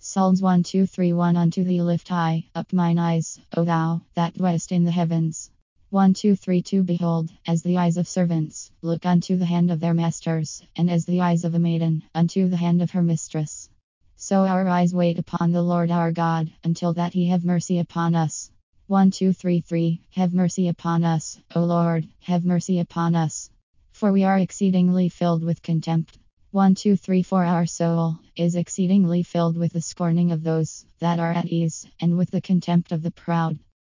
Psalms 1 2 3 1. Unto thee lift I up mine eyes, O thou that dwellest in the heavens. 1 2 3 2. Behold, as the eyes of servants look unto the hand of their masters, and as the eyes of a maiden unto the hand of her mistress, so our eyes wait upon the Lord our God, until that he have mercy upon us. 1 2 3 3. Have mercy upon us, O Lord, have mercy upon us, for we are exceedingly filled with contempt. 1 2 3 4. Our soul is exceedingly filled with the scorning of those that are at ease, and with the contempt of the proud.